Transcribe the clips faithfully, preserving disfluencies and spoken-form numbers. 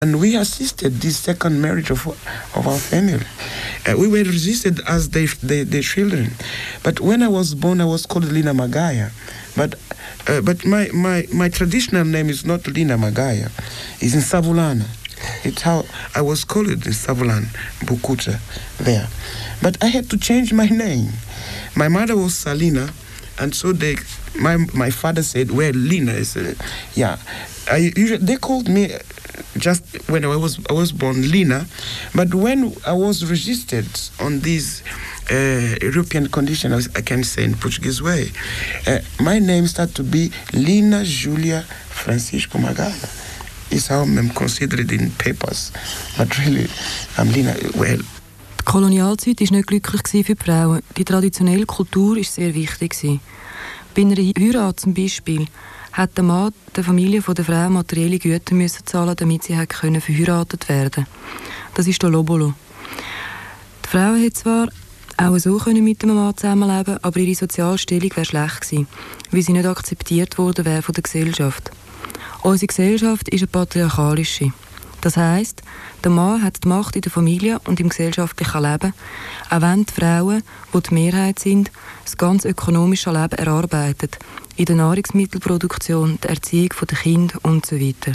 And we assisted this second marriage of, of our family. Uh, we were resisted as their the, the children. But when I was born, I was called Lina Magaya. But uh, but my, my, my traditional name is not Lina Magaya. It's in Savulana. It's how I was called in Savulan, Bukuta, there. But I had to change my name. My mother was Salina, and so they, my my father said, well, Lina. I said, yeah. I usually, they called me just when I was I was born Lina, but when I was registered on this uh, European condition, I can say in Portuguese way, uh, my name started to be Lina Julia Francisco Magaya. Is how I'm considered in papers, but really I'm Lina. Well. Die Kolonialzeit war nicht glücklich für die Frauen. Die traditionelle Kultur war sehr wichtig. Bei einer Heirat zum Beispiel hat der Mann der Familie der Frau materielle Güter müssen zahlen, damit sie können verheiratet werden. Das ist der Lobolo. Die Frau hätte zwar auch so können mit dem Mann zusammenleben, aber ihre soziale Stellung wäre schlecht gewesen, weil sie nicht akzeptiert worden wäre von der Gesellschaft. Unsere Gesellschaft ist eine patriarchalische. Das heisst, der Mann hat die Macht in der Familie und im gesellschaftlichen Leben, auch wenn die Frauen, die die Mehrheit sind, das ganze ökonomische Leben erarbeiten, in der Nahrungsmittelproduktion, der Erziehung der Kinder und so weiter.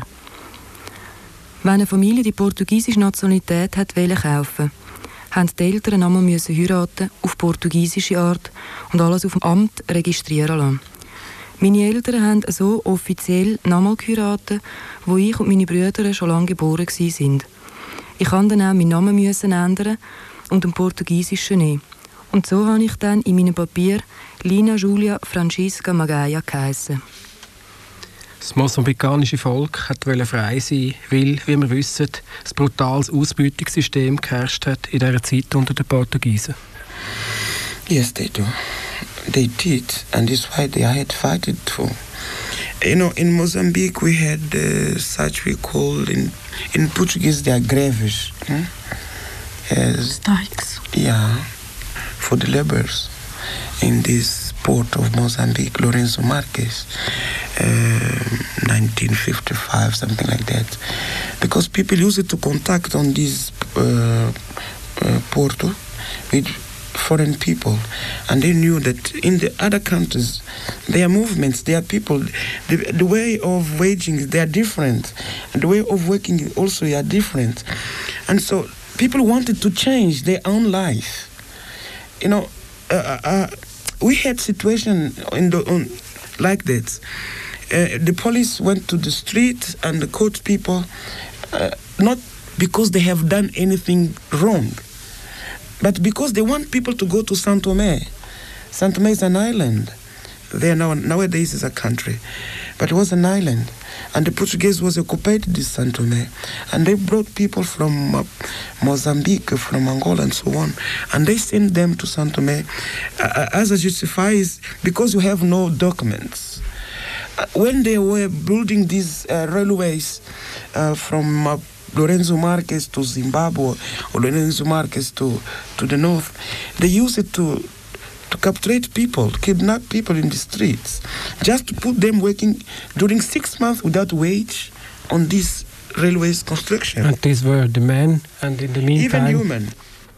Wenn eine Familie die portugiesische Nationalität hat kaufen, haben die Eltern einmal müssen heiraten auf portugiesische Art und alles auf dem Amt registrieren lassen. Meine Eltern haben so offiziell nochmal geheiratet, wo ich und meine Brüder schon lange geboren waren. Ich musste dann auch meinen Namen müssen ändern und den portugiesischen nehmen. Und so habe ich dann in meinem Papier Lina Julia Francisca Magaya geheissen. Das mosambikanische Volk wollte frei sein, weil, wie wir wissen, ein brutales Ausbeutungssystem geherrscht hat in dieser Zeit unter den Portugiesen. Yes, they do. They did, and that's why they had fight it for. You know, in Mozambique we had uh, such we call in in Portuguese they are greves. Hmm? As, Strikes. Yeah, for the laborers in this port of Mozambique, Lourenço Marques, uh, nineteen fifty-five, something like that, because people used to contact on this uh, uh, porto with foreign people, and they knew that in the other countries their movements, their people, the, the way of waging they are different, and the way of working also are different, and so people wanted to change their own life. You know, uh, uh, we had situation in the on, like that. Uh, the police went to the street and caught people, uh, not because they have done anything wrong, but because they want people to go to São Tomé. São Tomé is an island. There now nowadays is a country, but it was an island, and the Portuguese was occupied this São Tomé, and they brought people from uh, Mozambique, from Angola, and so on, and they sent them to São Tomé uh, as a justifies because you have no documents. Uh, when they were building these uh, railways uh, from uh, Lourenço Marques to Zimbabwe, or Lourenço Marques to, to the north, they used it to to capture people, kidnap people in the streets, just to put them working during six months without wage on this railways construction. And these were the men, and in the meantime... Even women.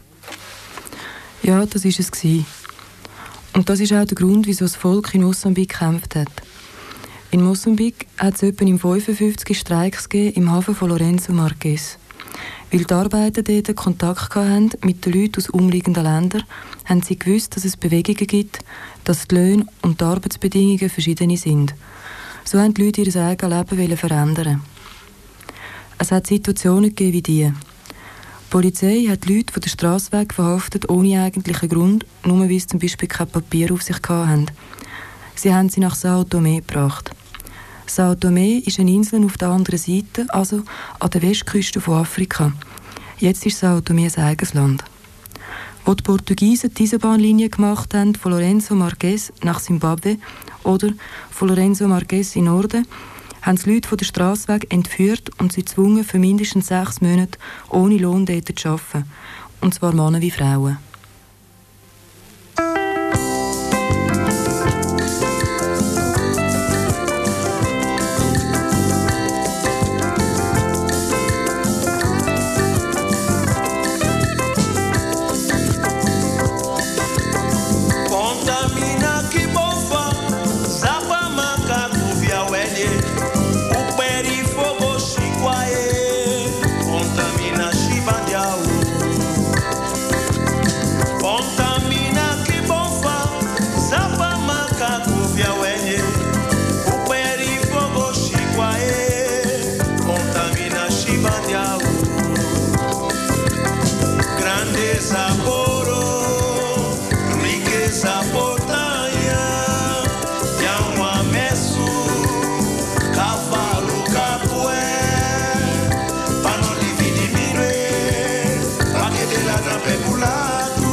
Ja, das war es. Und das ist auch der Grund, wieso das Volk in Mosambik gekämpft hat. In Mosambik hat es etwa im fünfundfünfzig Streiks gegeben im Hafen von Lourenço Marques. Weil die Arbeiter dort Kontakt hatten mit den Leuten aus umliegenden Ländern, haben sie gewusst, dass es Bewegungen gibt, dass die Löhne und die Arbeitsbedingungen verschiedene sind. So haben die Leute ihr eigenes Leben verändern. Es hat Situationen gegeben wie die. Die Polizei hat die Leute von der Strasse weg verhaftet, ohne eigentlichen Grund, nur weil sie zum Beispiel kein Papier auf sich hatten. Sie haben sie nach São Tomé gebracht. São Tomé ist eine Insel auf der anderen Seite, also an der Westküste von Afrika. Jetzt ist São Tomé ein eigenes Land. Als die Portugiesen diese Bahnlinie gemacht haben, von Lourenço Marques nach Zimbabwe oder von Lourenço Marques in Norden, haben sie Leute von der Strasse weg entführt und sie gezwungen, für mindestens sechs Monate ohne Lohn dort zu arbeiten. Und zwar Männer wie Frauen. Shibandiao, grande saboro, riqueza portanha, Yamwa Mesu, cavalo capoé, pano livi di mire, pague de la rampe pulato.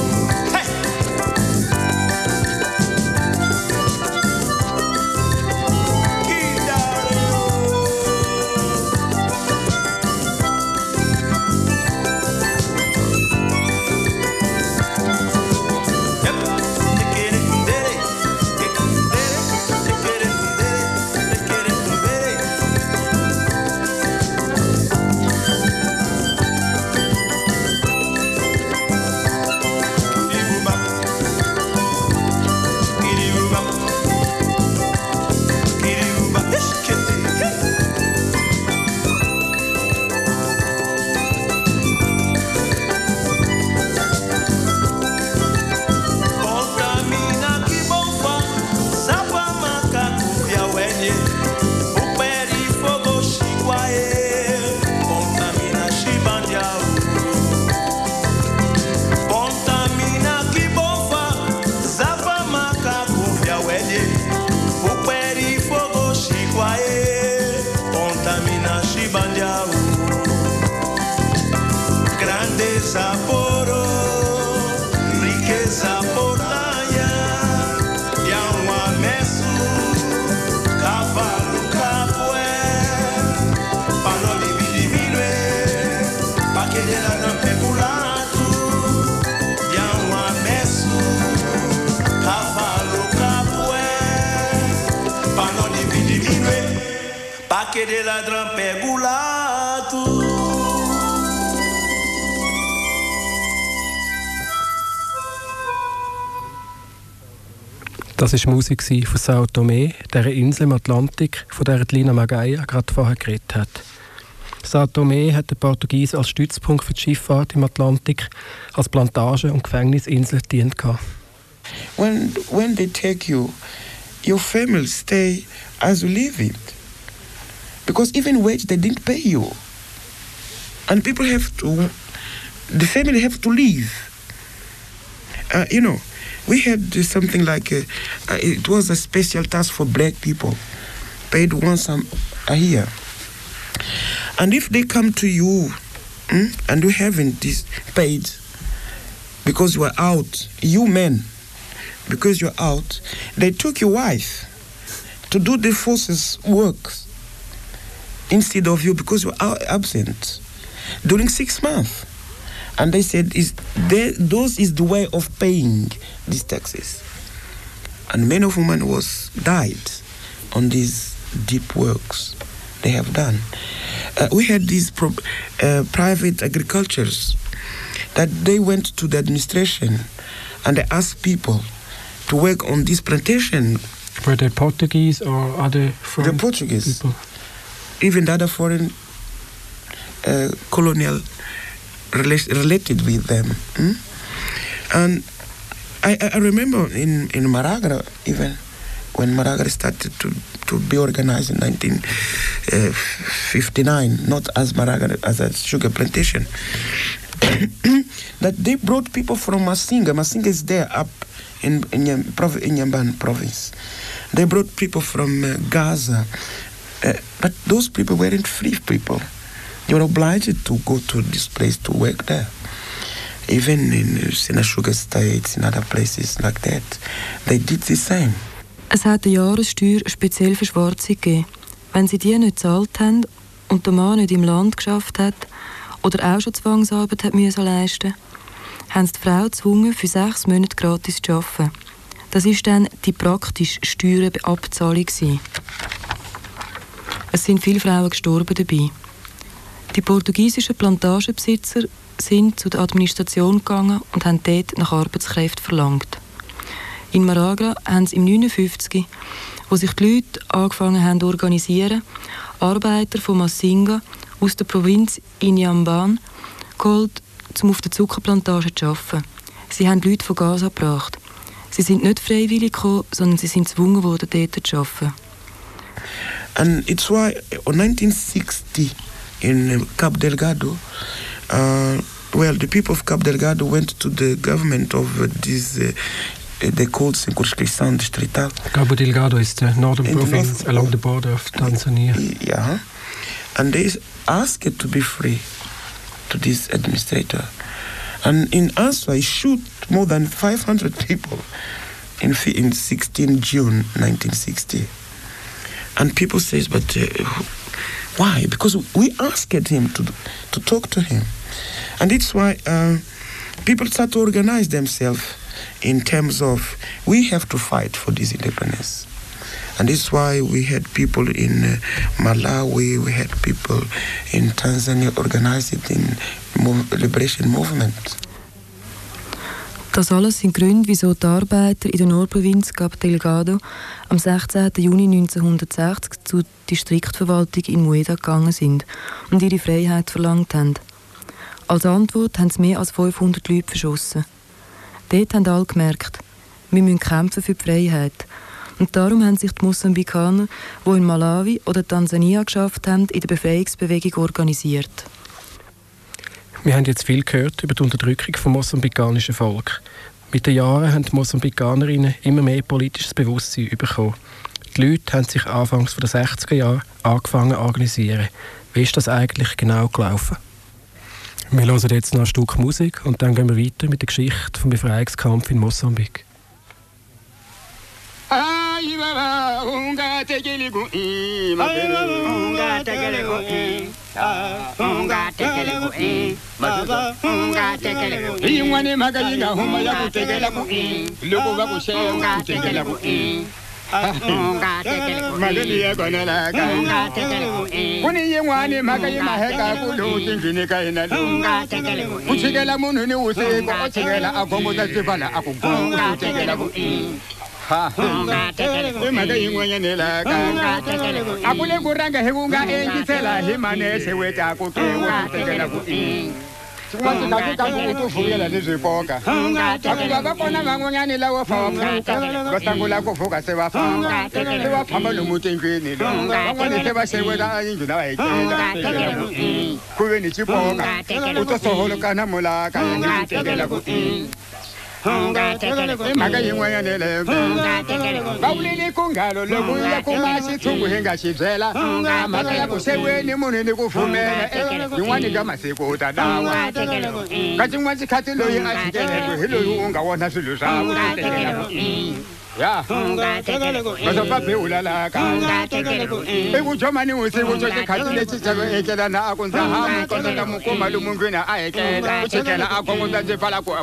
Saboro, riqueza portanha, Yamwa Mesu, cavalo capoé, pano livi di mire, paque de la rampe pulato, Yamwa Mesu, cavalo capoé, pano livi di mire, paque de la rampe pulato. Das war Musik von Sao Tomé, dieser Insel im Atlantik, von der Lina Magaia gerade vorher geredet hat. Sao Tomé hat den Portugiesen als Stützpunkt für die Schifffahrt im Atlantik, als Plantage- und Gefängnisinsel dient. When, when they take you, your family stay as you live it. Because even wage, they didn't pay you. And people have to, the family have to leave. Uh, you know, we had something like, a, uh, it was a special task for black people, paid once a, a year. And if they come to you mm, and you haven't this paid because you are out, you men, because you're out, they took your wife to do the forces work instead of you because you are absent during six months. And they said, is they, those is the way of paying these taxes. And many of women was died on these deep works they have done. Uh, we had these pro, uh, private agricultures that they went to the administration and they asked people to work on this plantation. Were they Portuguese or other foreign The Portuguese. people? Even the other foreign uh, colonial related with them. Hmm? And I, I remember in, in Maragra, even when Maragra started to, to be organized in nineteen fifty-nine, not as Maragra, as a sugar plantation, that they brought people from Masinga. Masinga is there up in, in, in Yamban province. They brought people from uh, Gaza, uh, but those people weren't free people. They were obliged to go to this place to work there. Even in Sena Sugar States, in other places like that, they did the same. Es hat eine Jahressteuer speziell für Schwarze gegeben. Wenn sie die nicht gezahlt haben und der Mann nicht im Land geschafft hat oder auch schon Zwangsarbeit hat müssen leisten, haben sie die Frau gezwungen, für sechs Monate gratis zu arbeiten. Das war dann die praktische Steuerabzahlung. Es sind viele Frauen gestorben dabei. Die portugiesischen Plantagenbesitzer sind zu der Administration gegangen und haben dort nach Arbeitskräften verlangt. In Maragra haben sie im neunundfünfzig, wo sich die Leute angefangen haben zu organisieren, Arbeiter von Masinga aus der Provinz Inhambane geholt, um auf der Zuckerplantage zu arbeiten. Sie haben Leute von Gaza gebracht. Sie sind nicht freiwillig gekommen, sondern sie sind gezwungen worden, dort zu arbeiten. And it's why in nineteen sixty, in Cabo Delgado. Uh, well, the people of Cabo Delgado went to the government of uh, this, uh, they called Circunscrição Distrital. Cabo Delgado is the northern In the province north- along the border of Tanzania. Yeah. And they asked it to be free to this administrator. And in answer, he shot more than five hundred people in fi- in sixteenth June nineteen sixty. And people says, but uh, why? Because we asked him to to talk to him. And it's why uh, people start to organize themselves in terms of we have to fight for this independence. And that's why we had people in uh, Malawi, we had people in Tanzania organized it in mov- liberation movement. Das alles sind Gründe, wieso die Arbeiter in der Nordprovinz Cabo Delgado am sechzehnten Juni neunzehnhundertsechzig zur Distriktverwaltung in Mueda gegangen sind und ihre Freiheit verlangt haben. Als Antwort haben sie mehr als fünfhundert Leute verschossen. Dort haben alle gemerkt, wir müssen kämpfen für die Freiheit. Und darum haben sich die Mosambikaner, die in Malawi oder Tansania geschafft haben, in der Befreiungsbewegung organisiert. Wir haben jetzt viel gehört über die Unterdrückung vom mosambikanischen Volk. Mit den Jahren haben die Mosambikanerinnen immer mehr politisches Bewusstsein bekommen. Die Leute haben sich anfangs der sechziger Jahre angefangen zu organisieren. Wie ist das eigentlich genau gelaufen? Wir hören jetzt noch ein Stück Musik und dann gehen wir weiter mit der Geschichte vom Befreiungskampf in Mosambik. Ay baba unga tekele ku i ma unga tekele ku i unga tekele ku i baba unga tekele ku i ngwane maga yinga huma ya ku tekela ku i loko ba ku she unga tekele ku i unga tekele ku i magani ya kona la ka unga tekele ku i kuni yingwane maga yima heka ku lo tinjini ka ina unga tekele ku i ku chikela munhu ni use ko o chikela agongo ta tsipala aku unga tekele ku i unga tekele ku maga yingwanya nela ka akule kuranga hekunga engitsela himanese weta ku unga tekele ku i Swati nake ka ku tu fuyela leswi poka akuba va kona van'wanyani lava famba va sangula ku fuka se va famba se va famba lomu tendlwini van'wani se va xewela yindlu na va hekela ku ve ni xipoka u to soholokana mulaka tekela ku mhaka yin'wanyana leyo va vulile ku nghalo loko ya kuma xitshungu hi nga xi byela mhaka ya ku xeweni munhu ni ku pfumela yin'wani ka masiku u ta dawa ka xin'wana xikhati loyi a xikeleke hi loyi u nga wona swilo swakwe ya baso pa phewula la ka i ku jomani usiku xo xikhati lexi xelo ekela na a ku ndza hamu kota ta mukuma lomu ndlwini a ekela ku chikela a khonguta ndzi pfala ku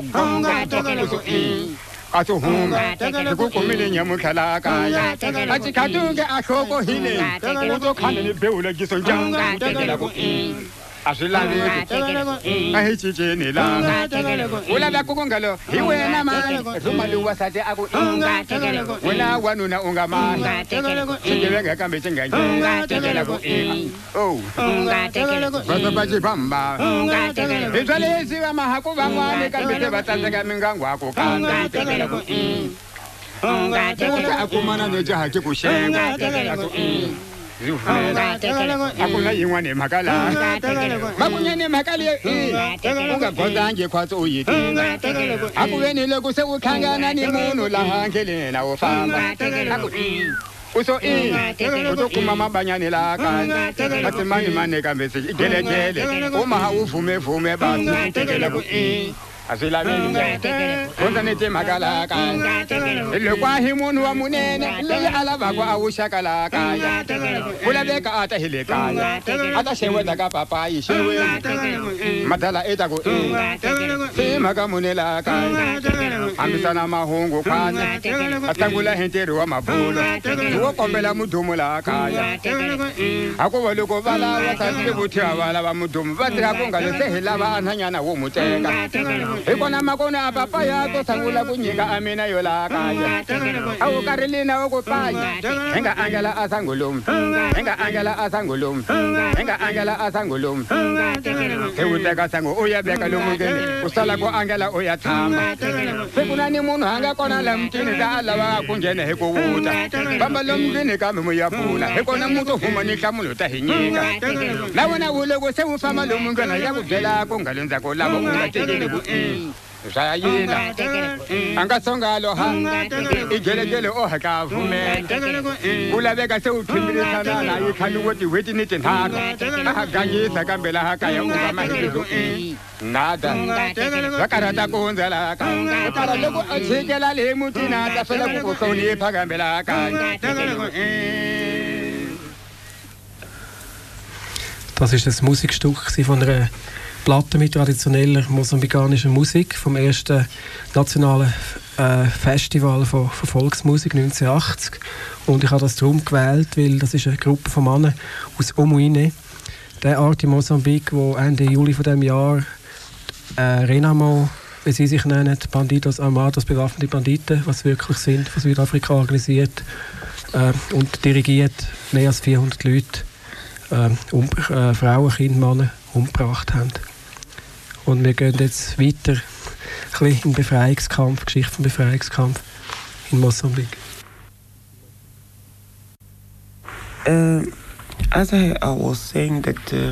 a swi hunga hi ku kumile nyamutlha laha kaya a xikhatuke a hloko hi leyi u to khanda ni bewulekiso ndyangu tekela ku a swi laveki a hi cinceni laha u lavaka ku ngalo hi wena mani rhumali wasati a ku wena wanuna u nga mani xigevenga kambe xi nga tekela ku o vasa va xibamba hi swa leswi va mahaku van'wani kambe se va tsandzeka mindyangu wa ku kamba tekela ku a kumana no jaha ki ku xenga a ku na yin'wana hi mhaka laha makunyani mhaka leyi u nga gondangi khwatsi u yi tiva a ku ve ni loko se u hlangana ni munhu laha ndleleni na wo famba u so i u to kuma mabanyani laha kaya a timanimani kambe se gelegele u maha u vumevume basi tekela ku a swi laveki kondza ni timhaka laha kaya loko a hi munhu wa munene loyi a lavaka a wuxaka laha kaya ku laveka a ta hi le kaya a ta xeweta ka papayi xeweni madala i ta ku i mhaka mune laha kaya hambisana mahungu khwani a tlangula hi ntirho wa mabulo wo kombela mudumu laha kaya a ku va loko va lava sasile vuthiwa va lava mudumu va tirha ku nga lo se hi lava a nhanyana wo mu teka Ikona makona papaya to sangula kunyika amina yola kaya. Awu karilina okupanya. Enga angela asangulum. Enga angela asangulum. Enga angela asangulum. Ewuteka sangu uya beka lumungeni. Usala ko angela uya tama. Sekunani munhu hanga kona lamtini da alawa kunjene hekuwuta. Bamba lomngeni kami muyapula. Hekona mutu humani kamulo tahinyika. Lawona ule ko sewu fama lumungena yakudela kongalonza ko labo ungatekele ku Sayina angasonga loha igelegele ohaka vume kulabeka sewuthimbisana naye khali ukuthi wethi nithi nthaka ahaganyisa kambela hakaya ungamahizo nada vakarata kuhunzela ka ukara loko achikela le mutina ta fela ku kusoni phakambela hakaya. Das ist das Musikstück von einer Platte mit traditioneller mosambikanischer Musik vom ersten nationalen äh, Festival von, von Volksmusik neunzehnhundertachtzig. Und ich habe das darum gewählt, weil das ist eine Gruppe von Männern aus Omuine, der Ort in Mosambik, wo Ende Juli von diesem Jahr äh, Renamo, wie sie sich nennen, Bandidos Armados, bewaffnete Banditen, was wirklich sind, von Südafrika organisiert äh, und dirigiert, mehr als vierhundert Leute, äh, um, äh, Frauen, Kinder, Männer umgebracht haben. Und wir gehen jetzt weiter ein bisschen im Befreiungskampf, Geschichte vom Befreiungskampf in Mosambik. Uh, as I, I was saying that, uh,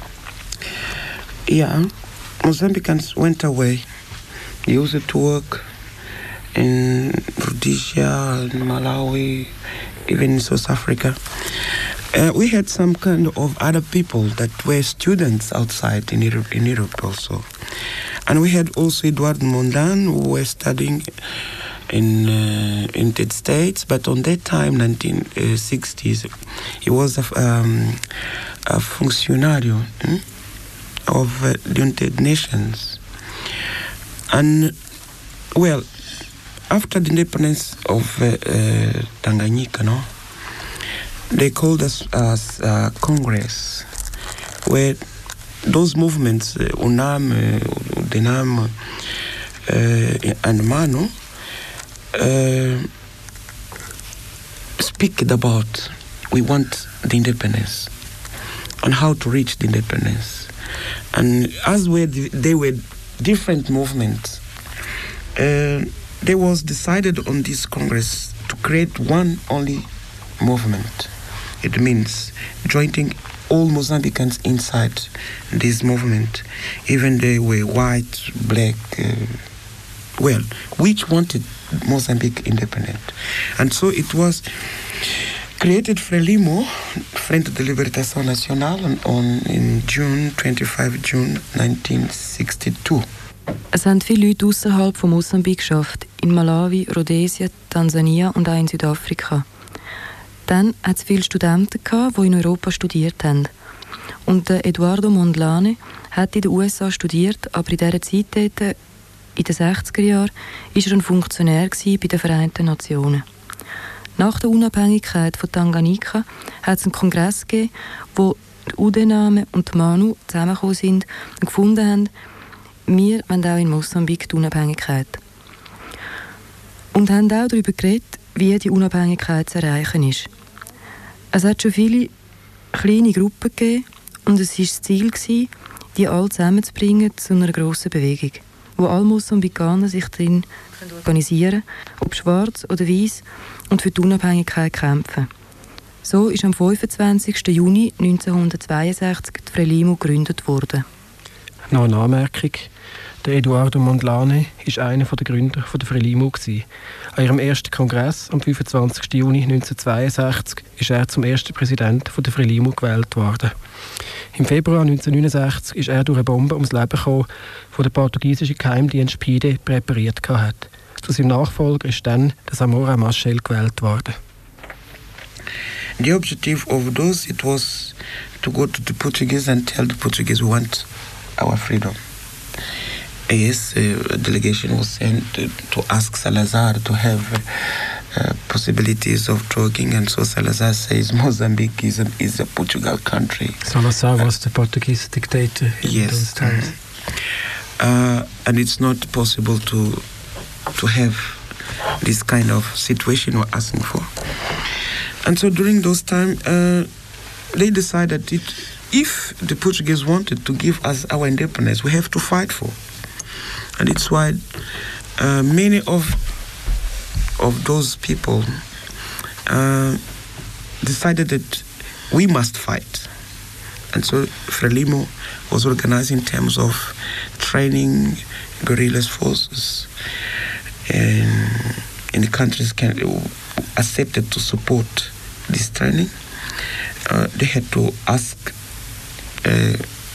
yeah, Mozambicans went away. They used to work in Rhodesia, in Malawi, even in South Africa. Uh, we had some kind of other people that were students outside in Europe, in Europe also. And we had also Eduardo Mondlane, who was studying in uh, in the States, but on that time, nineteen sixties, he was a, um, a funcionario hmm, of uh, the United Nations. And, well, after the independence of uh, uh, Tanganyika, no? They called us as uh, Congress, where those movements, uh, UNAM, uh, DENAM, uh, and MANO, uh, speak about we want the independence and how to reach the independence. And as were the, they were different movements, uh, there was decided on this Congress to create one only movement. It means joining all Mozambicans inside this movement, even they were white, black, uh, well, which wanted Mozambique independent. And so it was created Frelimo, Frente de Libertação Nacional, on, on in June, twenty-fifth of June nineteen sixty-two. Es haben viele Leute außerhalb von Mosambik geschafft, in Malawi, Rhodesia, Tansania und auch in Südafrika. Dann hat es viele Studenten gehabt, die in Europa studiert haben. Und der Eduardo Mondlane hat in den U S A studiert, aber in dieser Zeit, dort, in den sechziger Jahren, war er ein Funktionär bei den Vereinten Nationen. Nach der Unabhängigkeit von Tanganyika hat es einen Kongress gegeben, wo die U D E NAM und die MANU zusammengekommen sind und gefunden haben, wir wollen auch in Mosambik die Unabhängigkeit. Und haben auch darüber geredet, wie die Unabhängigkeit zu erreichen ist. Es hat schon viele kleine Gruppen gegeben und es war das Ziel, die alle zusammenzubringen zu einer grossen Bewegung, wo alle Mosambikaner sich darin organisieren können, ob schwarz oder weiß, und für die Unabhängigkeit kämpfen. So ist am fünfundzwanzigsten Juni neunzehnhundertzweiundsechzig die Frelimo gegründet worden. Noch eine Anmerkung. Der Eduardo Mondlane war einer der Gründer der Frelimo. An ihrem ersten Kongress am fünfundzwanzigsten Juni neunzehnhundertzweiundsechzig ist er zum ersten Präsident der Frelimo gewählt worden. Im Februar neunzehnhundertneunundsechzig ist er durch eine Bombe ums Leben gekommen, die der portugiesische Geheimdienst P I D E präpariert hatte. Zu seinem Nachfolger ist dann der Samora Machel gewählt worden. The objective of those, it was to go to the Portuguese and tell the Portuguese we want our freedom. Yes, uh, a delegation was sent to, to ask Salazar to have uh, possibilities of talking, and so Salazar says Mozambique is a, is a Portugal country. Salazar uh, was the Portuguese dictator in yes, those times. uh, and it's not possible to to have this kind of situation we're asking for. And so during those time, uh, they decided it, if the Portuguese wanted to give us our independence, we have to fight for. And it's why uh, many of of those people uh, decided that we must fight. And so Frelimo was organized in terms of training guerrillas forces and in the countries can, accepted to support this training. Uh, they had to ask uh,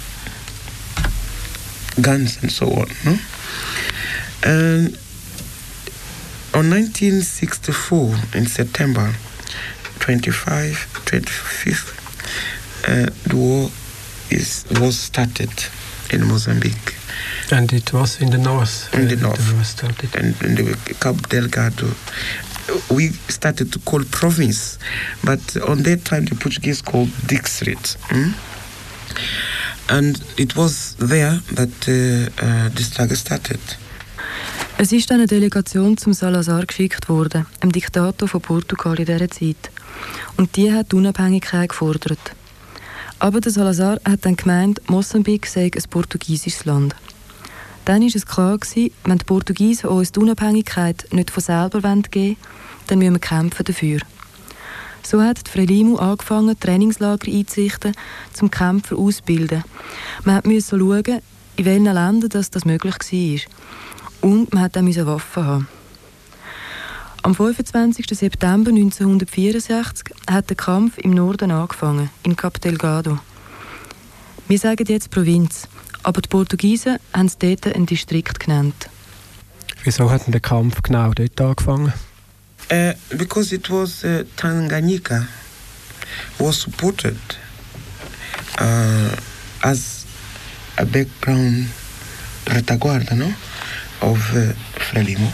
guns and so on. No? And on nineteen sixty-four, in September twenty-fifth, twenty-fifth, uh, the war is was started in Mozambique. And it was in the north. In the north. The war started. And in the Cabo Delgado. We started to call province, but on that time the Portuguese called district. Mm? And it was there that uh, uh, the struggle started. Es ist eine Delegation zum Salazar geschickt worden, dem Diktator von Portugal in dieser Zeit. Und die hat die Unabhängigkeit gefordert. Aber der Salazar hat dann gemeint, Mosambik sei ein portugiesisches Land. Dann war es klar gewesen, wenn die Portugiesen uns die Unabhängigkeit nicht von selber geben wollen, dann müssen wir kämpfen dafür. So hat Frelimo angefangen, Trainingslager einzurichten, zum Kämpfer auszubilden. Man musste schauen, in welchen Ländern das, das möglich war. Und man musste auch Waffen haben. Am fünfundzwanzigsten September neunzehnhundertvierundsechzig hat der Kampf im Norden angefangen, in Cabo Delgado. Wir sagen jetzt Provinz, aber die Portugiesen haben es dort einen Distrikt genannt. Wieso hat denn der Kampf genau dort angefangen? Uh, because it was uh, Tanganyika was supported uh, as a background retaguarda, no, of uh, Frelimo.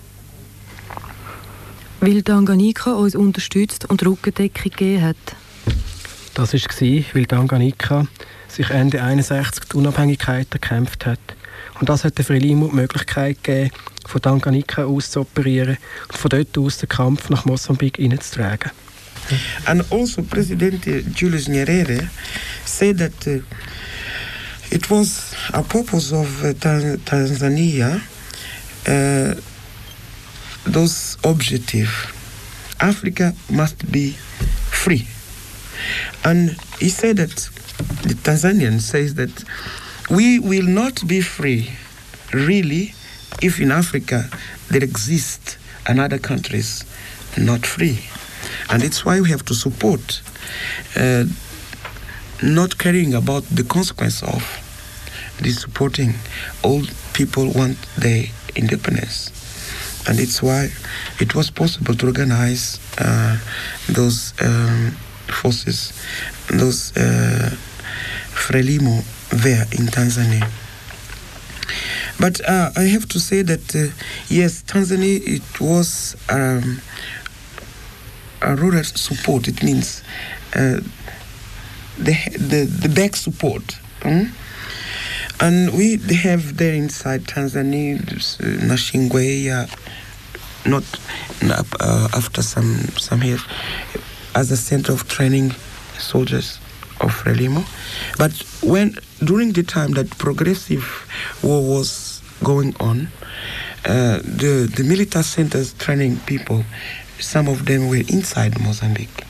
Weil Tanganyika uns unterstützt und Rückendeckung gegeben hat. Das war, weil Tanganyika sich Ende einundsechzig die Unabhängigkeit erkämpft hat. Und das hat der Frelimo die Möglichkeit gegeben, von Tanganyika aus zu operieren und von dort aus den Kampf nach Mosambik hineinzutragen. And also President Julius Nyerere said that uh, it was a purpose of uh, Tanzania, uh, those objective. Africa must be free. And he said that the Tanzanian says that we will not be free, really, if in Africa there exist another countries not free. And it's why we have to support, uh, not caring about the consequence of this supporting. All people want their independence. And it's why it was possible to organize uh, those um, forces, those uh, Frelimo there in Tanzania. But uh, I have to say that, uh, yes, Tanzania, it was um, a rural support. It means uh, the, the the back support. Mm? And we they have there inside Tanzania, uh, Nashingweya, not uh, after some, some years, as a center of training soldiers of Frelimo. But when during the time that progressive war was going on, uh, the the military centers training people, some of them were inside Mozambique.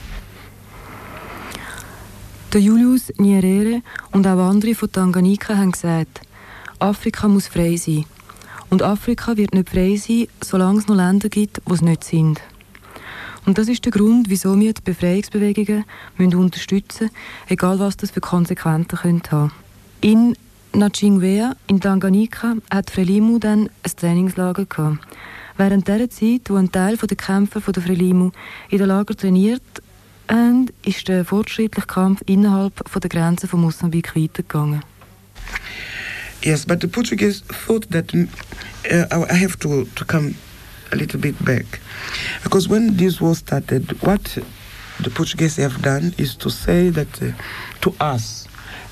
Der Julius Nyerere und auch andere von Tanganyika haben gesagt, Afrika muss frei sein. Und Afrika wird nicht frei sein, solange es noch Länder gibt, die es nicht sind. Und das ist der Grund, wieso wir die Befreiungsbewegungen müssen unterstützen müssen, egal was das für Konsequenzen könnte haben. In Nachingwea, in Tanganyika, hat Frelimo dann ein Trainingslager gehabt. Während dieser Zeit, wo ein Teil der Kämpfer von der Frelimo in den Lager trainiert haben, ist der fortschrittliche Kampf innerhalb der Grenzen von Mosambik weitergegangen. Yes, but the Portuguese thought that uh, I have to, to come a little bit back. Because when this war started, what the Portuguese have done is to say that uh, to us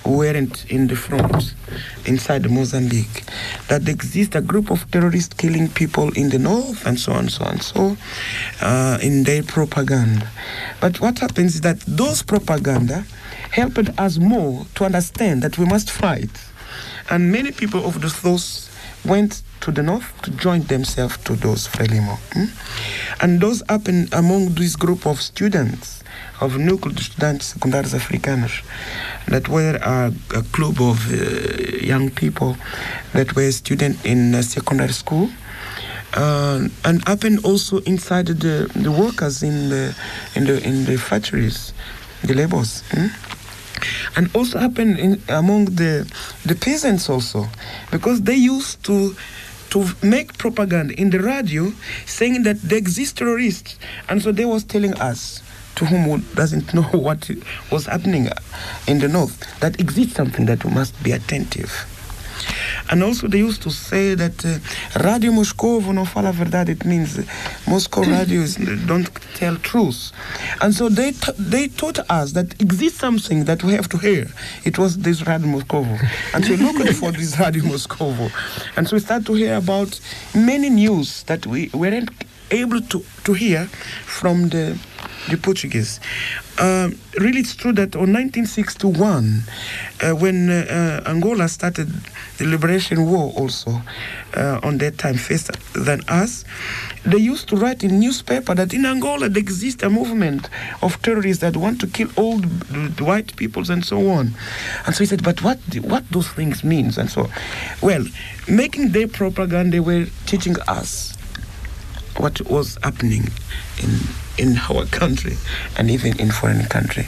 weren't in the front inside Mozambique, that there exists a group of terrorists killing people in the north and so on, so on, so uh, in their propaganda. But what happens is that those propaganda helped us more to understand that we must fight. And many people of the those went to the north to join themselves to those Frelimo. Hmm? And those happened among this group of students, of Núcleo de Estudantes Secundários Africanos, that were a, a club of uh, young people that were students in uh, secondary school. Uh, and happened also inside the, the workers in the in the in the factories, the laborers. Hmm? And also happened in, among the the peasants also, because they used to to make propaganda in the radio saying that there exist terrorists, and so they was telling us, to whom doesn't know what was happening in the north, that exists something that we must be attentive. And also they used to say that uh, Radio Moscovo não fala a verdade. It means uh, Moscow radios don't tell truth. And so they t- they taught us that exists something that we have to hear. It was this Radio Moscovo. And so we looked for this Radio Moscovo. And so we started to hear about many news that we weren't able to, to hear from the the Portuguese. Uh, really, it's true that on nineteen sixty-one, uh, when uh, uh, Angola started the liberation war also, uh, on that time faster than us, they used to write in newspaper that in Angola there exists a movement of terrorists that want to kill all the, the white peoples and so on. And so he said, but what what those things means? And so, well, making their propaganda, they were teaching us what was happening in in our country and even in foreign country.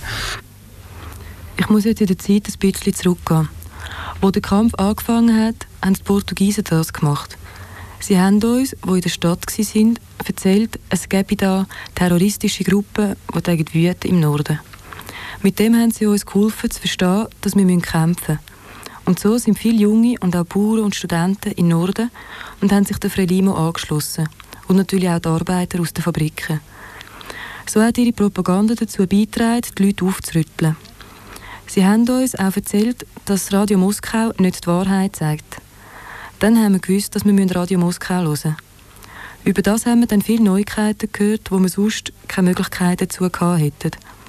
Ich muss jetzt in der Zeit ein bisschen zurückgehen. Wo der Kampf angefangen hat, haben die Portugiesen das gemacht. Sie haben uns, die in der Stadt waren, erzählt, es gäbe da terroristische Gruppen, die wüten im Norden. Mit dem haben sie uns geholfen zu verstehen, dass wir kämpfen müssen. Und so sind viele Junge und auch Bauern und Studenten im Norden und haben sich der Frelimo angeschlossen. Und natürlich auch die Arbeiter aus den Fabriken. So hat ihre Propaganda dazu beigetragen, die Leute aufzurütteln. Sie haben uns auch erzählt, dass Radio Moskau nicht die Wahrheit sagt. Dann haben wir gewusst, dass wir Radio Moskau hören müssen. Über das haben wir dann viele Neuigkeiten gehört, wo wir sonst keine Möglichkeit dazu gehabt hätten.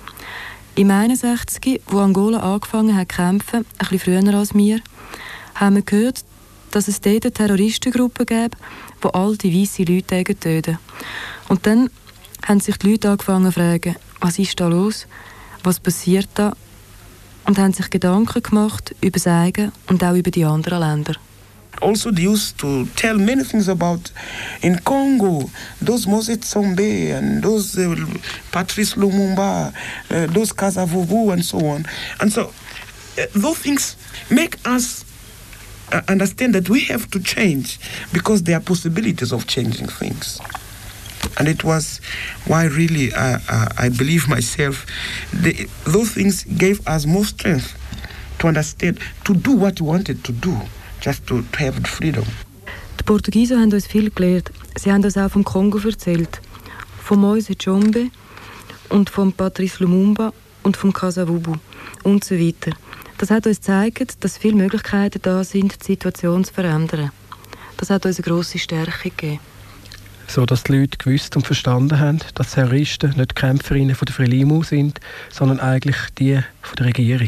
Im einundsechzig, wo Angola angefangen hat zu kämpfen, ein bisschen früher als wir, haben wir gehört, dass es dort eine Terroristengruppe gäbe, die alte weisse Leute töten. Und dann haben sich die Leute angefangen zu fragen, was ist da los, was passiert da, und haben sich Gedanken gemacht über das eigene und auch über die anderen Länder. Also they used to tell many things about in Congo, those Moses Tsombe and those uh, Patrice Lumumba, uh, those Kasavubu and so on. And so uh, those things make us uh, understand that we have to change because there are possibilities of changing things. And it was why really uh, uh, I believe myself, the, those things gave us more strength to understand, to do what we wanted to do, just to, to have freedom. Die Portugiesen haben uns viel gelernt. Sie haben uns auch vom Kongo erzählt, von Moise Tshombe und von Patrice Lumumba und vom Kasavubu und so weiter. Das hat uns gezeigt, dass viele Möglichkeiten da sind, die Situation zu verändern. Das hat uns eine grosse Stärke gegeben. So dass die Leute gewusst und verstanden haben, dass Terroristen nicht Kämpferinnen von der Frelimo sind, sondern eigentlich die von der Regierung.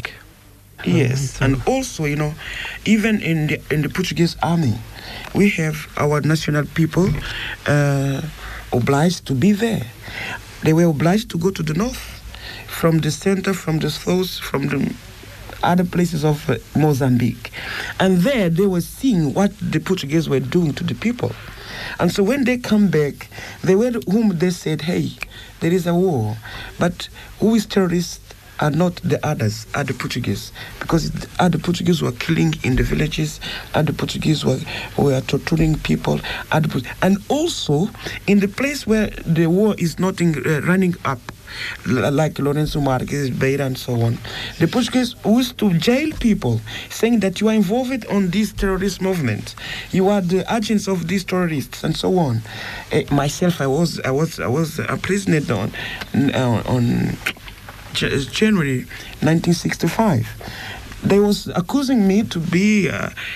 Yes, and also, you know, even in the in the Portuguese army, we have our national people uh, obliged to be there. They were obliged to go to the north, from the center, from the south, from the other places of uh, Mozambique. And there they were seeing what the Portuguese were doing to the people. And so when they come back, they were whom they said, hey, there is a war. But who is terrorists are not the others, are the Portuguese. Because the other Portuguese were killing in the villages, other Portuguese were, were torturing people. Other, and also, in the place where the war is not in, uh, running up, like Lourenço Marques, Beira and so on, the Portuguese used to jail people, saying that you are involved on this terrorist movement, you are the agents of these terrorists, and so on. Uh, myself, I was, I was, I was a prisoner on, uh, on January nineteen sixty-five. they was accusing me to be uh,